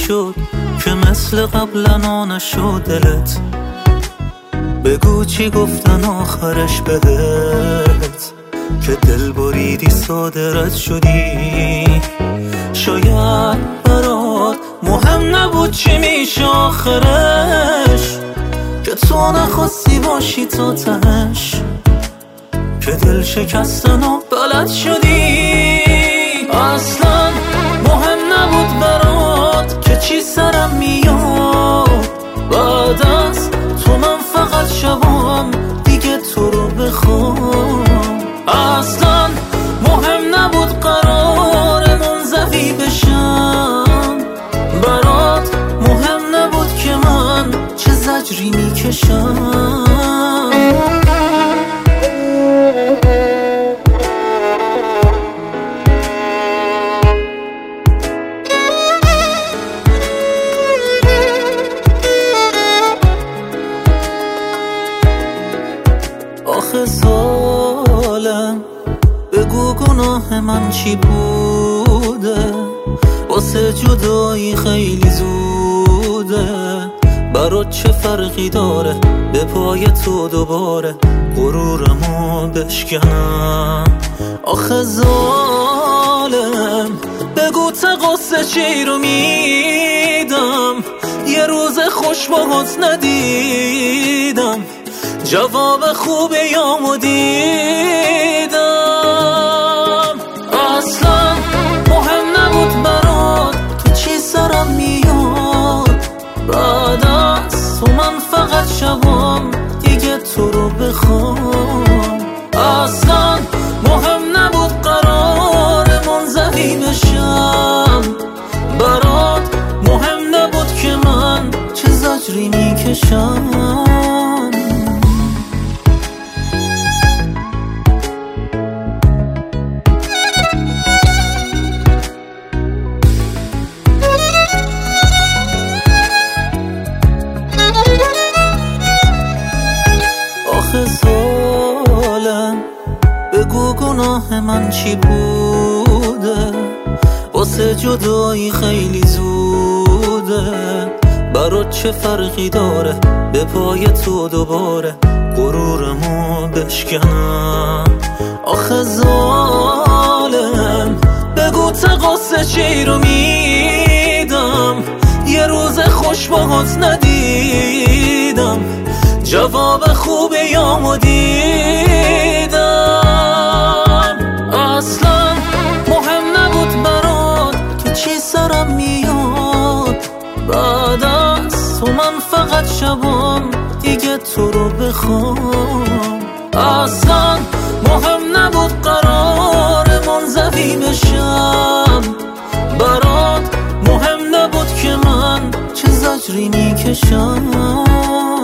شد که مثل قبلا نشد دلت؟ بگو چی گفتن آخرش بهت که دل بریدی صادرت شدی؟ شاید برات مهم نبود چی میشه آخرش، که تو نخواستی باشی تا تهش، که دل شکستن و بلد شدی. اصلا مهم نبود برات که چی سرم میاد بعد از تو، من فقط شبام دیگه تو رو بخوام. اصلا مهم نبود قرار منزوی بشم برات، مهم نبود که من چه زجری میکشم. آخه ظالم بگو گناه من چی بوده؟ واسه جدایی خیلی زوده، برات چه فرقی داره به پای تو دوباره غرورمو بشکنم؟ آخه ظالم بگو تقصه چی رو میدم؟ یه روز خوش باهات ندیدم، جواب خوبه یامو دیدم. اصلا مهم نبود برات که چی سرم میاد بعد از تو، من فقط شبام دیگه تو رو بخوام. اصلا مهم نبود قرار منزوی بشم برات، مهم نبود که من چه زجری میکشم. آخه ظالم بگو گناه من چی بوده؟ واسه جدایی خیلی زوده، برات چه فرقی داره به پای تو دوباره غرورمو بشکنم؟ آخه ظالم بگو تقصه چی رو میدم؟ یه روز خوش باهات ندیدم، جواب خوبه یامو دیدم. اصلا مهم نبود برات که چی سرم میاد بعد از تو، من فقط شبام دیگه تو رو بخوام. اصلا مهم نبود قرار منزوی بشم برات، مهم نبود که من چه زجری میکشم.